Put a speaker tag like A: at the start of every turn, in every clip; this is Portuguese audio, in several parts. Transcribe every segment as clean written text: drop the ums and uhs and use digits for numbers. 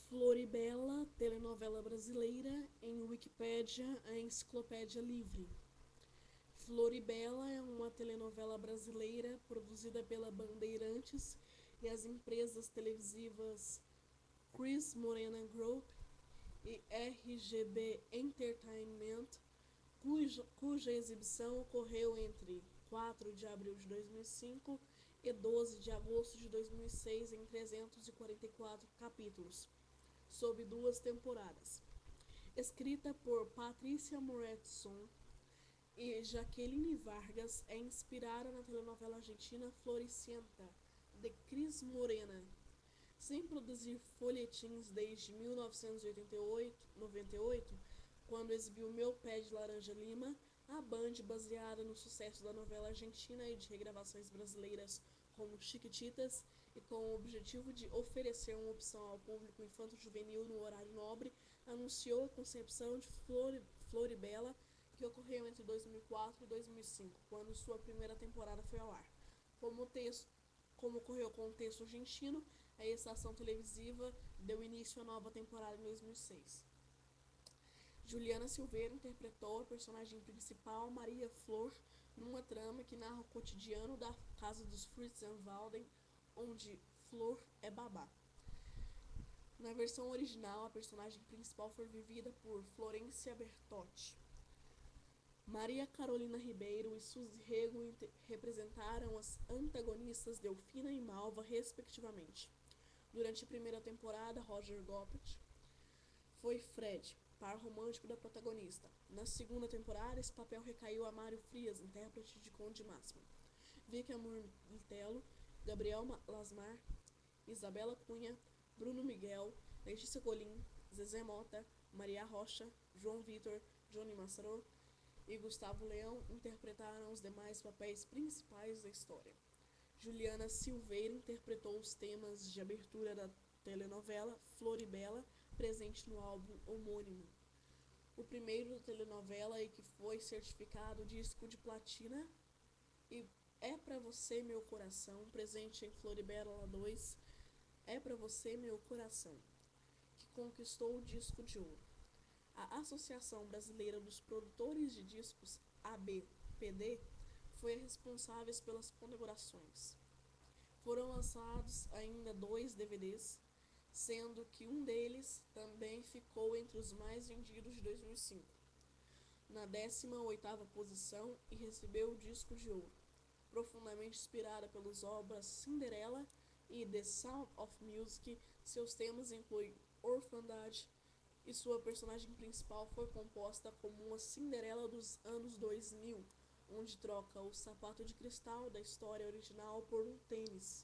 A: Floribela, telenovela brasileira, em Wikipédia, a Enciclopédia Livre. Floribela é uma telenovela brasileira produzida pela Bandeirantes e as empresas televisivas Cris Morena Group e RGB Entertainment, cuja exibição ocorreu entre 4 de abril de 2005 e 12 de agosto de 2006 em 344 capítulos, sob 2 temporadas. Escrita por Patrícia Moretson e Jaqueline Vargas, é inspirada na telenovela argentina Floricienta, de Cris Morena. Sem produzir folhetins desde 1998, quando exibiu Meu Pé de Laranja Lima, a Band, baseada no sucesso da novela argentina e de regravações brasileiras como Chiquititas, e com o objetivo de oferecer uma opção ao público infanto-juvenil no horário nobre, anunciou a concepção de Floribela, que ocorreu entre 2004 e 2005, quando sua primeira temporada foi ao ar. Como ocorreu com o texto argentino, a estação televisiva deu início à nova temporada em 2006. Juliana Silveira interpretou a personagem principal, Maria Flor, numa trama que narra o cotidiano da casa dos Fritz and Walden, onde Flor é babá. Na versão original, a personagem principal foi vivida por Florência Bertotti. Maria Carolina Ribeiro e Suzy Rego representaram as antagonistas Delfina e Malva, respectivamente. Durante a primeira temporada, Roger Goppert foi Fred, par romântico da protagonista. Na segunda temporada, esse papel recaiu a Mário Frias, intérprete de Conde Máximo. Vicky Amortello, Gabriel Lasmar, Isabela Cunha, Bruno Miguel, Letícia Golim, Zezé Mota, Maria Rocha, João Vitor, Johnny Massaro e Gustavo Leão interpretaram os demais papéis principais da história. Juliana Silveira interpretou os temas de abertura da telenovela Floribela, presente no álbum homônimo, o primeiro da telenovela e que foi certificado disco de platina, e É Pra Você Meu Coração, presente em Floribela 2, É Pra Você Meu Coração, que conquistou o disco de ouro. A Associação Brasileira dos Produtores de Discos, ABPD, foi responsável pelas condecorações. Foram lançados ainda 2 DVDs, sendo que um deles também ficou entre os mais vendidos de 2005, na 18ª posição, e recebeu o disco de ouro. Profundamente inspirada pelas obras Cinderela e The Sound of Music, seus temas incluem orfandade, e sua personagem principal foi composta como uma Cinderela dos anos 2000, onde troca o sapato de cristal da história original por um tênis.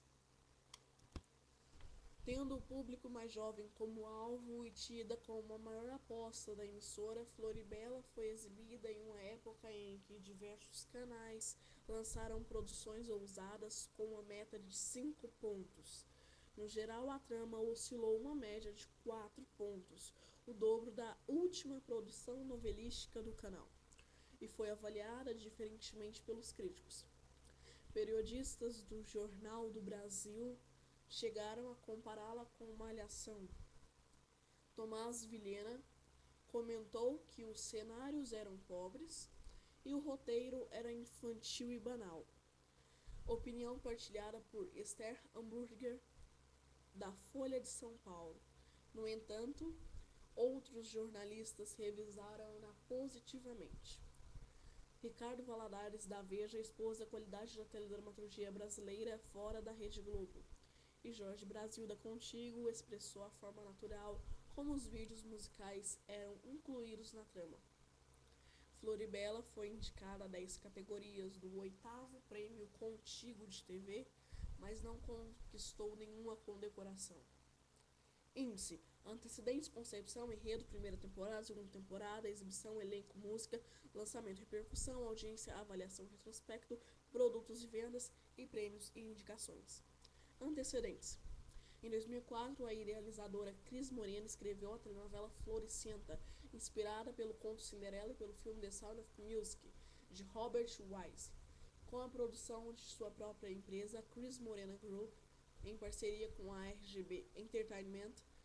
A: Tendo o público mais jovem como alvo e tida como a maior aposta da emissora, Floribela foi exibida em uma época em que diversos canais lançaram produções ousadas com uma meta de 5 pontos. No geral, a trama oscilou uma média de 4 pontos, o dobro da última produção novelística do canal, e foi avaliada diferentemente pelos críticos. Periodistas do Jornal do Brasil chegaram a compará-la com Malhação. Tomás Vilhena comentou que os cenários eram pobres e o roteiro era infantil e banal. Opinião partilhada por Esther Hamburger, da Folha de São Paulo. No entanto, outros jornalistas revisaram-na positivamente. Ricardo Valadares, da Veja, expôs a qualidade da teledramaturgia brasileira fora da Rede Globo. E Jorge Brasil, da Contigo, expressou a forma natural como os vídeos musicais eram incluídos na trama. Floribela foi indicada a 10 categorias do 8º Prêmio Contigo de TV, mas não conquistou nenhuma condecoração. Índice: antecedentes, concepção, enredo, primeira temporada, segunda temporada, exibição, elenco, música, lançamento, repercussão, audiência, avaliação, retrospecto, produtos e vendas e prêmios e indicações. Antecedentes: em 2004, a idealizadora Cris Morena escreveu a telenovela Floricienta, inspirada pelo conto Cinderela e pelo filme The Sound of Music, de Robert Wise, com a produção de sua própria empresa, Cris Morena Group, em parceria com a RGB Entertainment.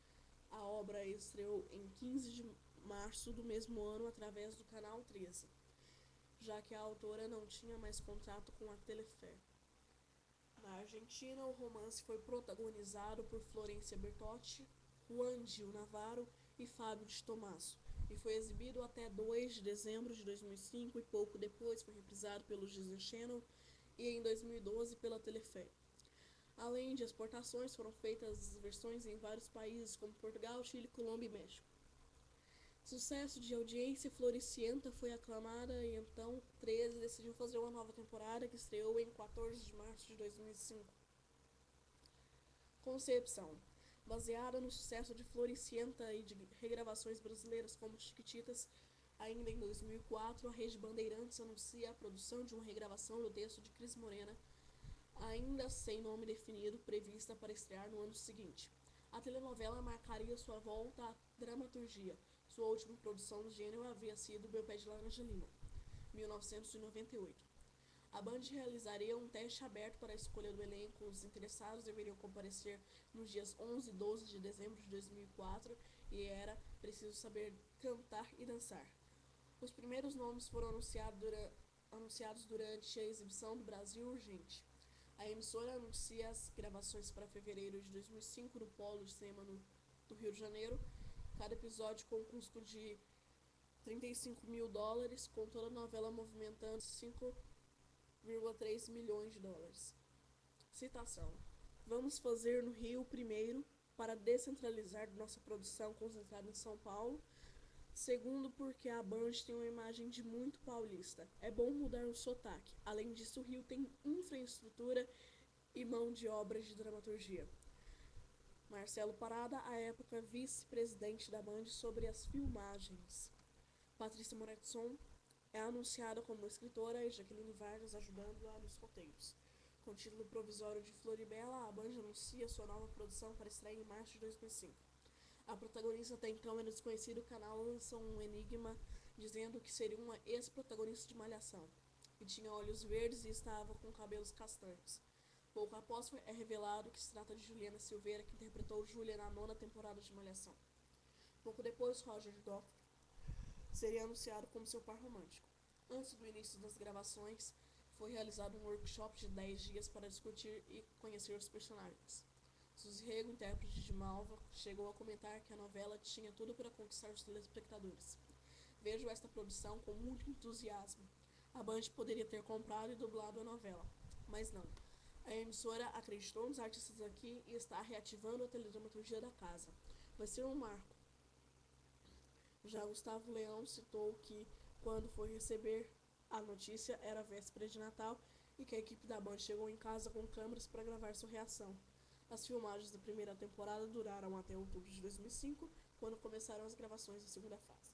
A: A obra estreou em 15 de março do mesmo ano através do Canal 13, já que a autora não tinha mais contrato com a Telefe. Na Argentina, o romance foi protagonizado por Florencia Bertotti, Juan Gil Navarro e Fábio de Tomasso, e foi exibido até 2 de dezembro de 2005 e pouco depois foi reprisado pelo Disney Channel e em 2012 pela Telefe. Além de exportações, foram feitas versões em vários países como Portugal, Chile, Colômbia e México. Sucesso de audiência, Floricienta foi aclamada e então 13 decidiu fazer uma nova temporada que estreou em 14 de março de 2005. Concepção. Baseada no sucesso de Floricienta e de regravações brasileiras como Chiquititas, ainda em 2004, a Rede Bandeirantes anuncia a produção de uma regravação do texto de Cris Morena, ainda sem nome definido, prevista para estrear no ano seguinte. A telenovela marcaria sua volta à dramaturgia. Sua última produção do gênero havia sido Meu Pé de Laranja Lima, 1998. A Band realizaria um teste aberto para a escolha do elenco. Os interessados deveriam comparecer nos dias 11 e 12 de dezembro de 2004 e era preciso saber cantar e dançar. Os primeiros nomes foram anunciados durante a exibição do Brasil Urgente. A emissora anuncia as gravações para fevereiro de 2005 no Polo de Cinema do Rio de Janeiro. Cada episódio com um custo de $35 mil, com toda a novela movimentando 5,3 milhões de dólares. Citação. Vamos fazer no Rio primeiro para descentralizar nossa produção concentrada em São Paulo. Segundo, porque a Band tem uma imagem de muito paulista. É bom mudar o sotaque. Além disso, o Rio tem infraestrutura e mão de obra de dramaturgia. Marcelo Parada, à época vice-presidente da Band, sobre as filmagens. Patrícia Moretson é anunciada como escritora e Jaqueline Vargas ajudando-a nos roteiros. Com o título provisório de Floribela, a Band anuncia sua nova produção para estreia em março de 2005. A protagonista até então era desconhecida. O canal lança um enigma dizendo que seria uma ex-protagonista de Malhação, que tinha olhos verdes e estava com cabelos castanhos. Pouco após é revelado que se trata de Juliana Silveira, que interpretou Júlia na 9ª temporada de Malhação. Pouco depois, Roger Dock seria anunciado como seu par romântico. Antes do início das gravações, foi realizado um workshop de 10 dias para discutir e conhecer os personagens. Suzy Rego, intérprete de Malva, chegou a comentar que a novela tinha tudo para conquistar os telespectadores. Vejo esta produção com muito entusiasmo. A Band poderia ter comprado e dublado a novela, mas não. A emissora acreditou nos artistas aqui e está reativando a teledramaturgia da casa. Vai ser um marco. Já Gustavo Leão citou que, quando foi receber a notícia, era véspera de Natal e que a equipe da Band chegou em casa com câmeras para gravar sua reação. As filmagens da primeira temporada duraram até outubro de 2005, quando começaram as gravações da segunda fase.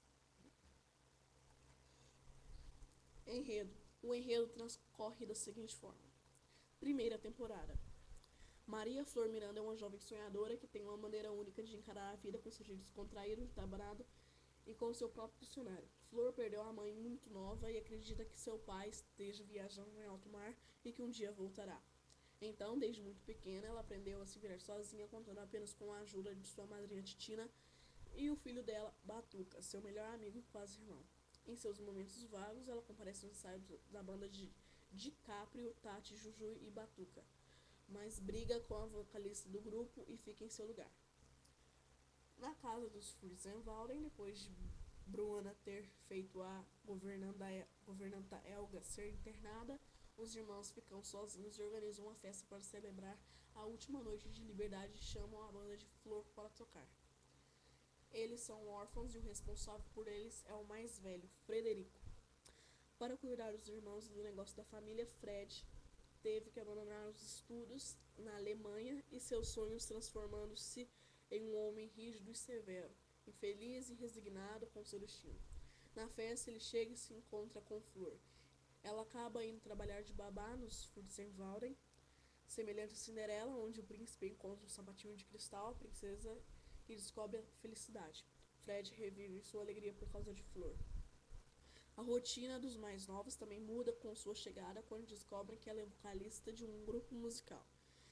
A: Enredo. O enredo transcorre da seguinte forma. Primeira temporada. Maria Flor Miranda é uma jovem sonhadora que tem uma maneira única de encarar a vida com seu jeito descontraído, entabanado e com seu próprio dicionário. Flor perdeu a mãe muito nova e acredita que seu pai esteja viajando em alto mar e que um dia voltará. Então, desde muito pequena, ela aprendeu a se virar sozinha, contando apenas com a ajuda de sua madrinha Titina e o filho dela, Batuca, seu melhor amigo e quase irmão. Em seus momentos vagos, ela comparece no ensaio da banda de DiCaprio, Tati, Juju e Batuca, mas briga com a vocalista do grupo e fica em seu lugar. Na casa dos Furzenwalden, depois de Bruna ter feito a governanta Helga ser internada, os irmãos ficam sozinhos e organizam uma festa para celebrar a última noite de liberdade e chamam a banda de Flor para tocar. Eles são órfãos e o responsável por eles é o mais velho, Frederico. Para cuidar dos irmãos e do negócio da família, Fred teve que abandonar os estudos na Alemanha e seus sonhos, transformando-se em um homem rígido e severo, infeliz e resignado com seu destino. Na festa, ele chega e se encontra com Flor. Ela acaba indo trabalhar de babá nos Furzenwalden, semelhante a Cinderela, onde o príncipe encontra um sapatinho de cristal, a princesa, e descobre a felicidade. Fred revive sua alegria por causa de Flor. A rotina dos mais novos também muda com sua chegada quando descobrem que ela é vocalista de um grupo musical.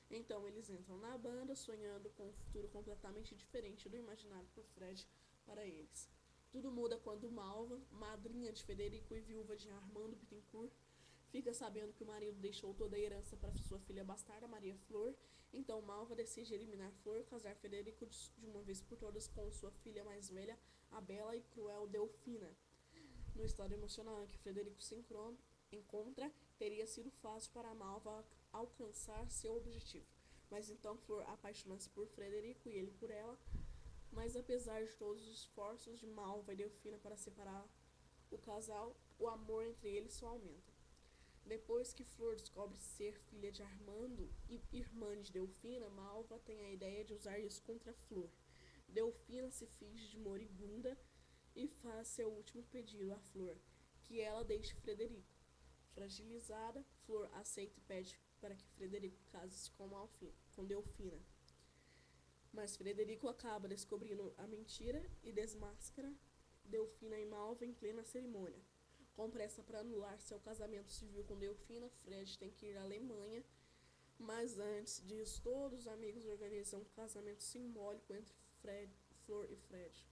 A: Então eles entram na banda sonhando com um futuro completamente diferente do imaginado por Fred para eles. Tudo muda quando Malva, madrinha de Frederico e viúva de Armando Bittencourt, fica sabendo que o marido deixou toda a herança para sua filha bastarda, Maria Flor. Então Malva decide eliminar Flor, casar Frederico de uma vez por todas com sua filha mais velha, a bela e cruel Delfina. No estado emocional em que Frederico se encontra, teria sido fácil para Malva alcançar seu objetivo. Mas então Flor apaixona-se por Frederico e ele por ela. Mas apesar de todos os esforços de Malva e Delfina para separar o casal, o amor entre eles só aumenta. Depois que Flor descobre ser filha de Armando e irmã de Delfina, Malva tem a ideia de usar isso contra Flor. Delfina se finge de moribunda e faz seu último pedido a Flor, que ela deixe Frederico. Fragilizada, Flor aceita e pede para que Frederico case-se com Delfina. Mas Frederico acaba descobrindo a mentira e desmascara Delfina e Malva em plena cerimônia. Com pressa para anular seu casamento civil com Delfina, Fred tem que ir à Alemanha, mas antes disso, todos os amigos organizam um casamento simbólico entre Flor e Fred.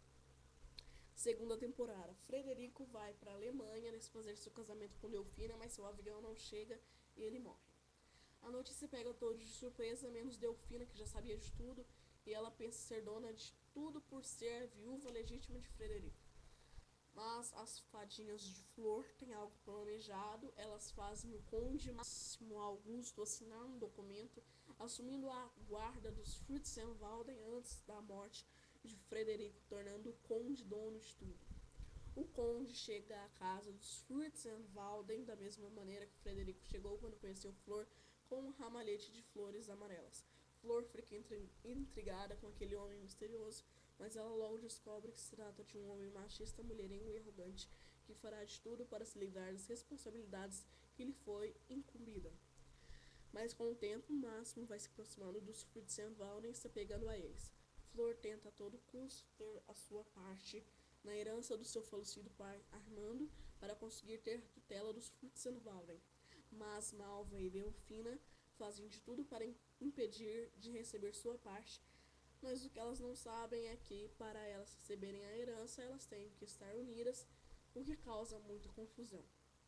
A: Segunda temporada. Frederico vai para a Alemanha desfazer seu casamento com Delfina, mas seu avião não chega e ele morre. A notícia pega todos de surpresa, menos Delfina, que já sabia de tudo, e ela pensa ser dona de tudo por ser a viúva legítima de Frederico. Mas as fadinhas de Flor têm algo planejado. Elas fazem o conde Máximo Augusto assinar um documento assumindo a guarda dos Fritzenwalden antes da morte de Frederico, tornando o conde dono de tudo. O conde chega à casa dos Fritzenwalden da mesma maneira que Frederico chegou quando conheceu Flor, com um ramalhete de flores amarelas. Flor fica intrigada com aquele homem misterioso, mas ela logo descobre que se trata de um homem machista, mulherengo e arrogante, que fará de tudo para se livrar das responsabilidades que lhe foi incumbida. Mas com o tempo, Máximo vai se aproximando dos Fritzenwalden e se apegando a eles. Flor tenta a todo custo ter a sua parte na herança do seu falecido pai, Armando, para conseguir ter tutela dos Fritzenwalden. Mas Malva e Delfina fazem de tudo para impedir de receber sua parte, mas o que elas não sabem é que, para elas receberem a herança, elas têm que estar unidas, o que causa muita confusão.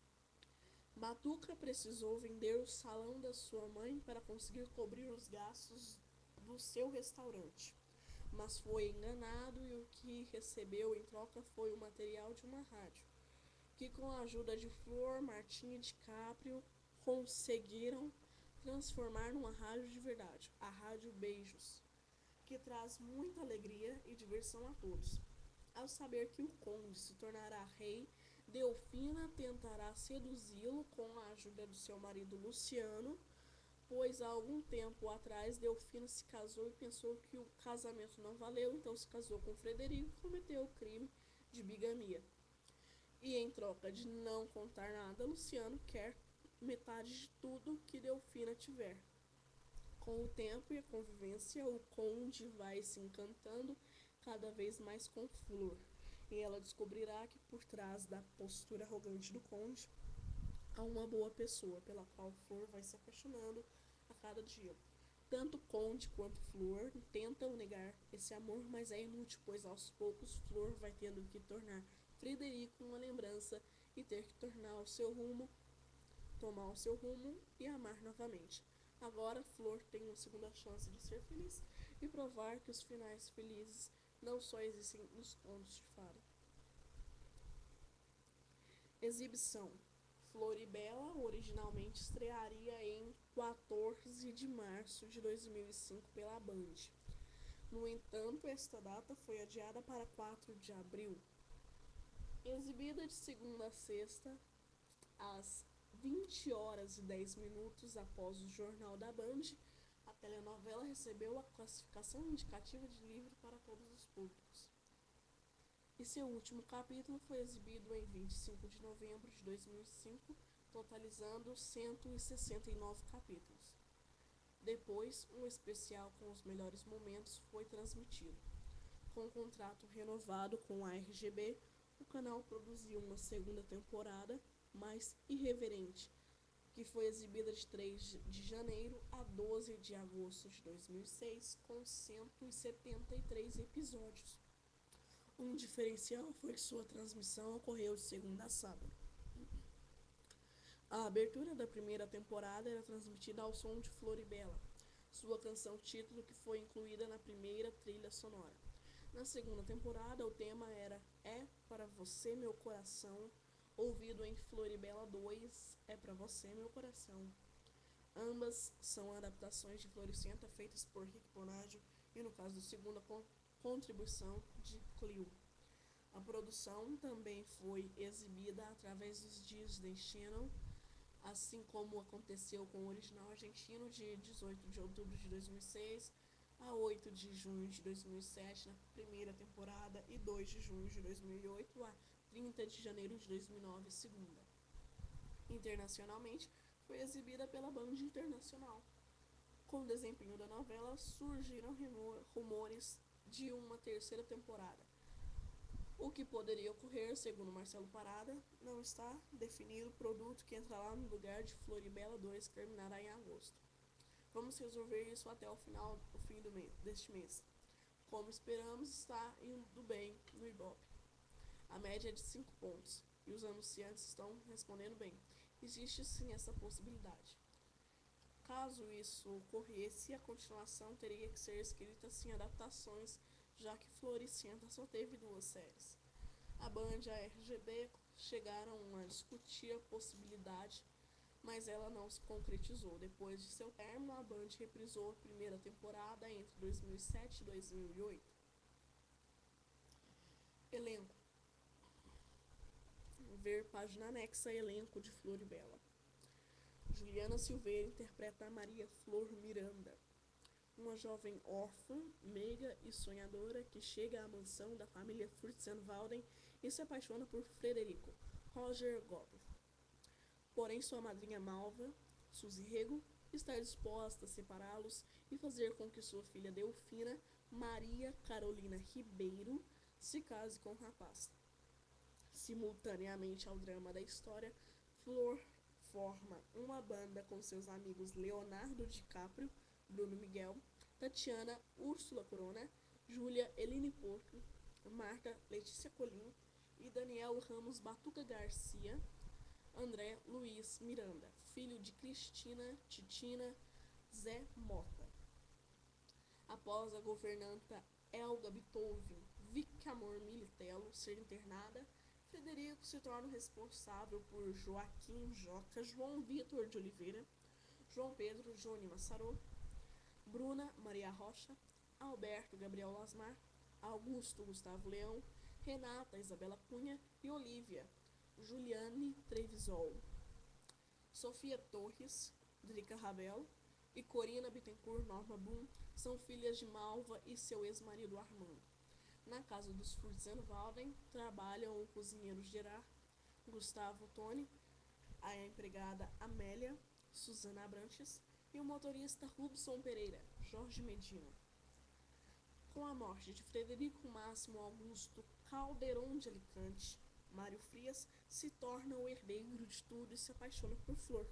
A: Batuca precisou vender o salão da sua mãe para conseguir cobrir os gastos do seu restaurante, mas foi enganado e o que recebeu em troca foi o material de uma rádio, que com a ajuda de Flor, Martim e DiCaprio conseguiram transformar numa rádio de verdade, a Rádio Beijos, que traz muita alegria e diversão a todos. Ao saber que o conde se tornará rei, Delfina tentará seduzi-lo com a ajuda do seu marido Luciano, pois há algum tempo atrás Delfina se casou e pensou que o casamento não valeu, então se casou com Frederico e cometeu o crime de bigamia. E em troca de não contar nada, Luciano quer metade de tudo que Delfina tiver. Com o tempo e a convivência, o conde vai se encantando cada vez mais com Flor, e ela descobrirá que por trás da postura arrogante do conde há uma boa pessoa, pela qual Flor vai se apaixonando a cada dia. Tanto o conde quanto Flor tentam negar esse amor, mas é inútil, pois aos poucos Flor vai tendo que tornar Frederico uma lembrança e ter que tomar o seu rumo e amar novamente. Agora Flor tem uma segunda chance de ser feliz e provar que os finais felizes não só existem nos contos de fada. Exibição. Floribela originalmente estrearia em 14 de março de 2005 pela Band. No entanto, esta data foi adiada para 4 de abril. Exibida de segunda a sexta, às 20 horas e 10 minutos após o Jornal da Band, a telenovela recebeu a classificação indicativa de livre para todos os públicos. E seu último capítulo foi exibido em 25 de novembro de 2005, totalizando 169 capítulos. Depois, um especial com os melhores momentos foi transmitido. Com o contrato renovado com a RGB, o canal produziu uma segunda temporada mais irreverente, que foi exibida de 3 de janeiro a 12 de agosto de 2006, com 173 episódios. Um diferencial foi que sua transmissão ocorreu de segunda a sábado. A abertura da primeira temporada era transmitida ao som de Floribela, sua canção título, que foi incluída na primeira trilha sonora. Na segunda temporada, o tema era É Para Você Meu Coração, ouvido em Floribela 2, É Pra Você Meu Coração. Ambas são adaptações de Floricienta feitas por Rick Bonadio e, no caso do segundo, a contribuição de Clio. A produção também foi exibida através dos Disney Channel, assim como aconteceu com o original argentino de 18 de outubro de 2006 a 8 de junho de 2007 na primeira temporada e 2 de junho de 2008 a 30 de janeiro de 2009 segunda. Internacionalmente, foi exibida pela Band Internacional. Com o desempenho da novela, surgiram rumores de uma terceira temporada. O que poderia ocorrer, segundo Marcelo Parada, não está definido. Produto que entra lá no lugar de Floribela 2, que terminará em agosto. Vamos resolver isso até o fim deste mês. Como esperamos, está indo bem no Ibope. A média é de 5 pontos, e os anunciantes estão respondendo bem. Existe sim essa possibilidade. Caso isso ocorresse, a continuação teria que ser escrita sem adaptações, já que Floricienta só teve 2 séries. A Band e a RGB chegaram a discutir a possibilidade, mas ela não se concretizou. Depois de seu término, a Band reprisou a primeira temporada entre 2007 e 2008. Elenco. Ver página anexa, elenco de Floribela. Juliana Silveira interpreta a Maria Flor Miranda, uma jovem órfã, meiga e sonhadora que chega à mansão da família Furtzenwalden e se apaixona por Frederico Roger Goble. Porém, sua madrinha malva, Suzy Rego, está disposta a separá-los e fazer com que sua filha Delfina, Maria Carolina Ribeiro, se case com o rapaz. Simultaneamente ao drama da história, Flor forma uma banda com seus amigos Leonardo DiCaprio, Bruno Miguel, Tatiana Úrsula Corona, Júlia Eline Porto, Marta Letícia Colim e Daniel Ramos Batuca Garcia, André Luiz Miranda, filho de Cristina Titina Zé Mota. Após a governanta Elga Bittovin Vicamor Militello ser internada, Frederico se torna responsável por Joaquim Joca, João Vitor de Oliveira, João Pedro Johnny Massarô, Bruna Maria Rocha, Alberto Gabriel Lasmar, Augusto Gustavo Leão, Renata Isabela Cunha e Olívia Juliane Trevisol. Sofia Torres, Drica Ravel e Corina Bittencourt Norma Boom são filhas de Malva e seu ex-marido Armando. Na casa dos Furtzenwalden trabalham o cozinheiro Gerard, Gustavo Toni, a empregada Amélia, Susana Abranches e o motorista Rubson Pereira, Jorge Medina. Com a morte de Frederico Máximo Augusto Calderon de Alicante, Mário Frias se torna o herdeiro de tudo e se apaixona por Flor.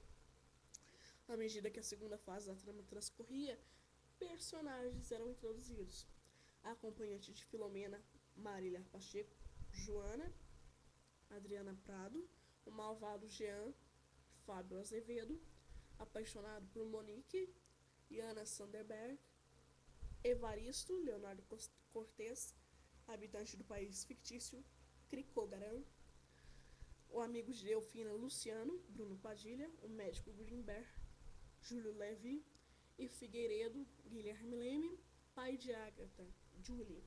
A: À medida que a segunda fase da trama transcorria, personagens eram introduzidos. A acompanhante de Filomena, Marília Pacheco, Joana, Adriana Prado, o malvado Jean, Fábio Azevedo, apaixonado por Monique, Yana Sanderberg, Evaristo, Leonardo Cortez, habitante do país fictício, Cricô Garan, o amigo de Delfina Luciano, Bruno Padilha, o médico Greenberg, Júlio Levy e Figueiredo, Guilherme Leme, pai de Agatha, Julie.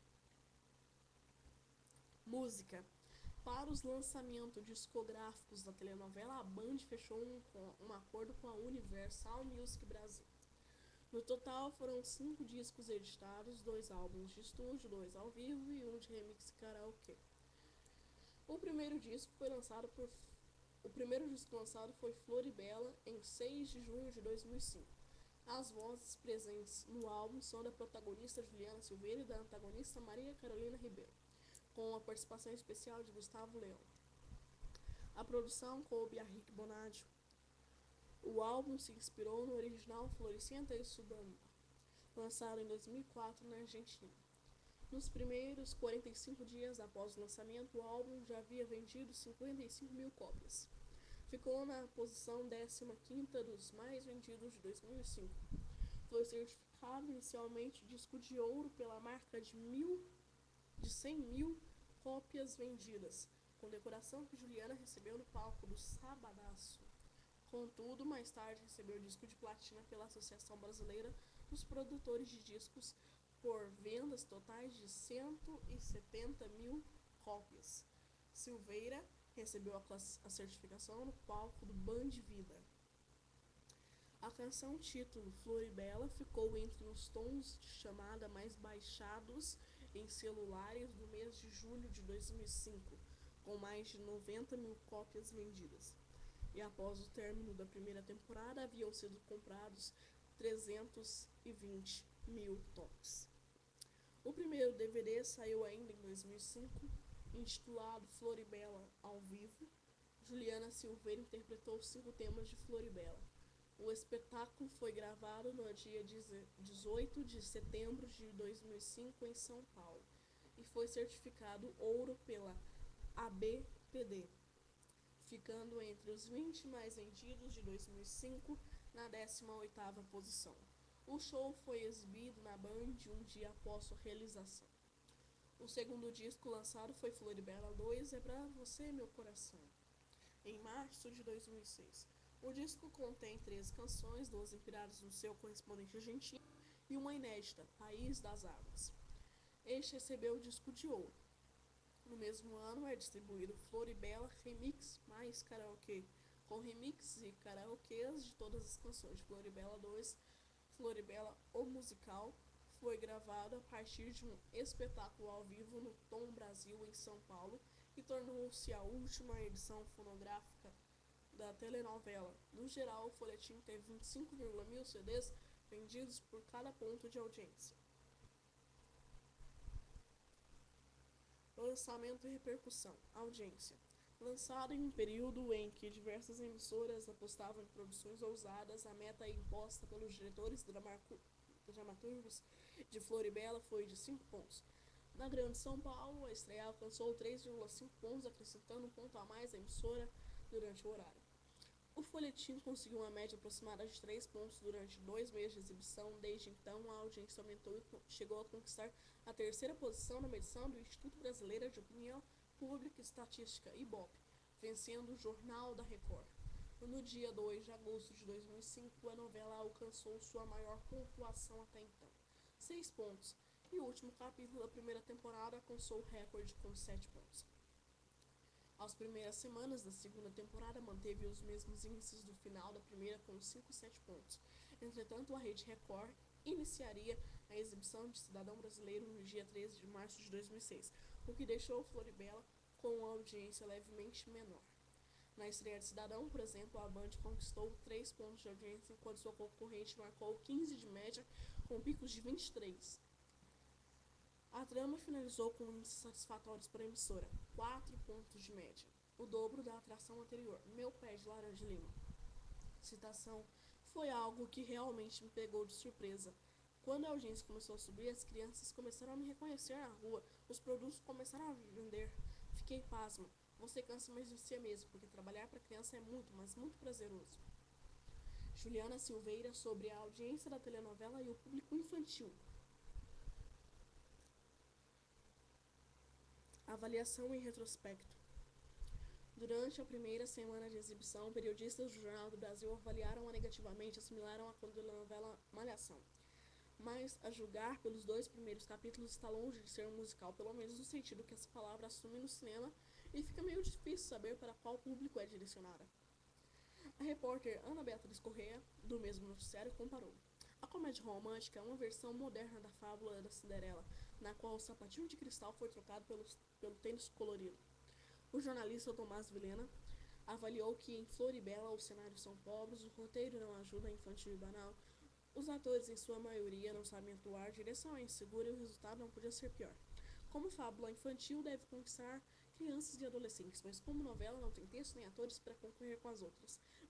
A: Música. Para os lançamentos discográficos da telenovela, a Band fechou um acordo com a Universal Music Brasil. No total, foram 5 discos editados, 2 álbuns de estúdio, 2 ao vivo e 1 de remix e karaokê. O primeiro disco lançado foi Floribela, em 6 de junho de 2005. As vozes presentes no álbum são da protagonista Juliana Silveira e da antagonista Maria Carolina Ribeiro, com a participação especial de Gustavo Leão. A produção coube a Rick Bonadio. O álbum se inspirou no original Floricienta e Subamba, lançado em 2004 na Argentina. Nos primeiros 45 dias após o lançamento, o álbum já havia vendido 55 mil cópias. Ficou na posição 15ª dos mais vendidos de 2005. Foi certificado inicialmente disco de ouro pela marca de 100 mil cópias vendidas, condecoração que Juliana recebeu no palco do Sabadaço. Contudo, mais tarde recebeu disco de platina pela Associação Brasileira dos Produtores de Discos por vendas totais de 170 mil cópias. Silveira recebeu a certificação no palco do Band Vida. A canção título Floribela ficou entre os tons de chamada mais baixados em celulares do mês de julho de 2005, com mais de 90 mil cópias vendidas. E após o término da primeira temporada, haviam sido comprados 320 mil toques. O primeiro DVD saiu ainda em 2005, intitulado Floribela ao vivo. Juliana Silveira interpretou 5 temas de Floribela. O espetáculo foi gravado no dia 18 de setembro de 2005 em São Paulo e foi certificado ouro pela ABPD, ficando entre os 20 mais vendidos de 2005 na 18ª posição. O show foi exibido na Band um dia após sua realização. O segundo disco lançado foi Floribela 2, É Pra Você Meu Coração, em março de 2006. O disco contém 13 canções, 2 inspiradas no seu correspondente argentino e uma inédita, País das Águas. Este recebeu o disco de ouro. No mesmo ano é distribuído Floribela Remix mais Karaokê, com remix e karaokês de todas as canções de Floribela 2. Floribela, o musical, foi gravado a partir de um espetáculo ao vivo no Tom Brasil, em São Paulo, e tornou-se a última edição fonográfica da telenovela. No geral, o folhetim teve 25,000 CDs vendidos por cada ponto de audiência. Lançamento e repercussão. Audiência. Lançado em um período em que diversas emissoras apostavam em produções ousadas, a meta imposta pelos diretores dramaturgos de Floribela foi de 5 pontos. Na Grande São Paulo, a estreia alcançou 3,5 pontos, acrescentando um ponto a mais à emissora durante o horário. O folhetim conseguiu uma média aproximada de 3 pontos durante 2 meses de exibição. Desde então, a audiência aumentou e chegou a conquistar a 3ª posição na medição do Instituto Brasileiro de Opinião Pública e Estatística, IBOP, vencendo o Jornal da Record. No dia 2 de agosto de 2005, a novela alcançou sua maior pontuação até então, 6 pontos, e o último capítulo da primeira temporada alcançou o recorde com 7 pontos. As primeiras semanas da segunda temporada manteve os mesmos índices do final da primeira, com 5 e 7 pontos. Entretanto, a Rede Record iniciaria a exibição de Cidadão Brasileiro no dia 13 de março de 2006, o que deixou Floribela com uma audiência levemente menor. Na estreia de Cidadão, por exemplo, a Band conquistou 3 pontos de audiência, enquanto sua concorrente marcou 15 de média, com picos de 23. A trama finalizou com índices satisfatórios para a emissora, 4 pontos de média, o dobro da atração anterior, Meu Pé de Laranja Lima. Citação: foi algo que realmente me pegou de surpresa. Quando a audiência começou a subir, as crianças começaram a me reconhecer na rua, os produtos começaram a vender. Fiquei pasma. Você cansa, mas vicia mesmo, porque trabalhar para criança é muito, mas muito prazeroso. Juliana Silveira sobre a audiência da telenovela e o público infantil. Avaliação em retrospecto. Durante a primeira semana de exibição, periodistas do Jornal do Brasil avaliaram-a negativamente e assimilaram a telenovela Malhação. Mas, a julgar pelos 2 primeiros capítulos, está longe de ser um musical, pelo menos no sentido que essa palavra assume no cinema, e fica meio difícil saber para qual público é direcionada. A repórter Ana Beatriz Corrêa, do mesmo noticiário, comparou: a comédia romântica é uma versão moderna da fábula da Cinderela, na qual o sapatinho de cristal foi trocado pelo tênis colorido. O jornalista Tomás Vilhena avaliou que em Floribela os cenários são pobres, o roteiro não ajuda, infantil e banal, os atores em sua maioria não sabem atuar, a direção é insegura e o resultado não podia ser pior. Como fábula infantil, deve conquistar crianças e adolescentes, mas como novela não tem texto nem atores para concorrer com as outras.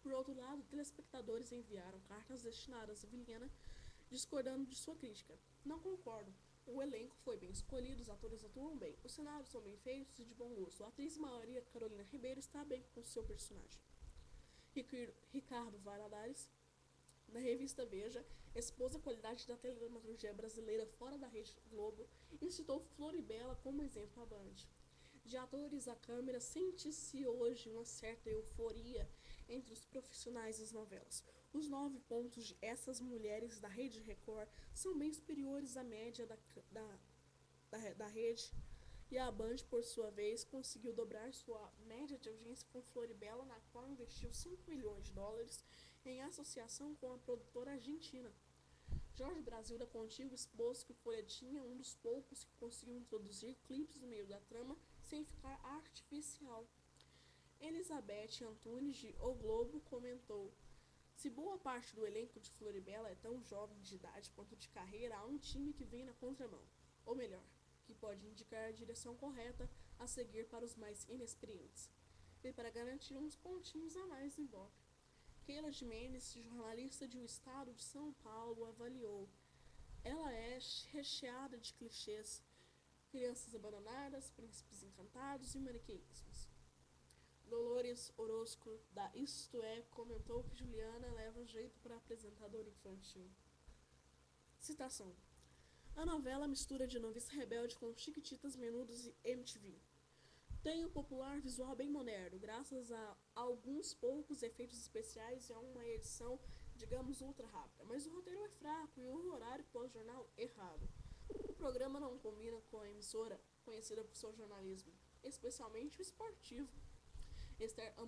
A: Por outro lado, telespectadores enviaram cartas destinadas a Vilhena, discordando de sua crítica. Não concordo. O elenco foi bem escolhido, os atores atuam bem, os cenários são bem feitos e de bom gosto. A atriz Maria Carolina Ribeiro está bem com seu personagem. Ricardo Valadares, na revista Veja, expôs a qualidade da teledramaturgia brasileira fora da Rede Globo e citou Floribela como exemplo à Band. De atores à câmera, sente-se hoje uma certa euforia entre os profissionais das novelas. Os 9 pontos de essas mulheres da Rede Record são bem superiores à média da rede, e a Band, por sua vez, conseguiu dobrar sua média de audiência com Floribela, na qual investiu US$ 5 milhões em associação com a produtora argentina. Jorge Brasil da Contigo expôs que o folhetim é um dos poucos que conseguiu introduzir clipes no meio da trama sem ficar artificial. Elizabeth Antunes, de O Globo, comentou: se boa parte do elenco de Floribela é tão jovem de idade quanto de carreira, há um time que vem na contramão. Ou melhor, que pode indicar a direção correta a seguir para os mais inexperientes. E para garantir uns pontinhos a mais no Ibope. Keila Jimenez, jornalista de O Estado de São Paulo, avaliou: ela é recheada de clichês, crianças abandonadas, príncipes encantados e maniqueísmos. Dolores Orozco, da Isto É, comentou que Juliana leva jeito para apresentadora infantil. Citação: a novela mistura de Noviça Rebelde com Chiquititas, Menudos e MTV. Tem um popular visual bem moderno, graças a alguns poucos efeitos especiais e a uma edição, digamos, ultra rápida. Mas o roteiro é fraco e o horário pós-jornal errado. O programa não combina com a emissora conhecida por seu jornalismo, especialmente o esportivo. Esther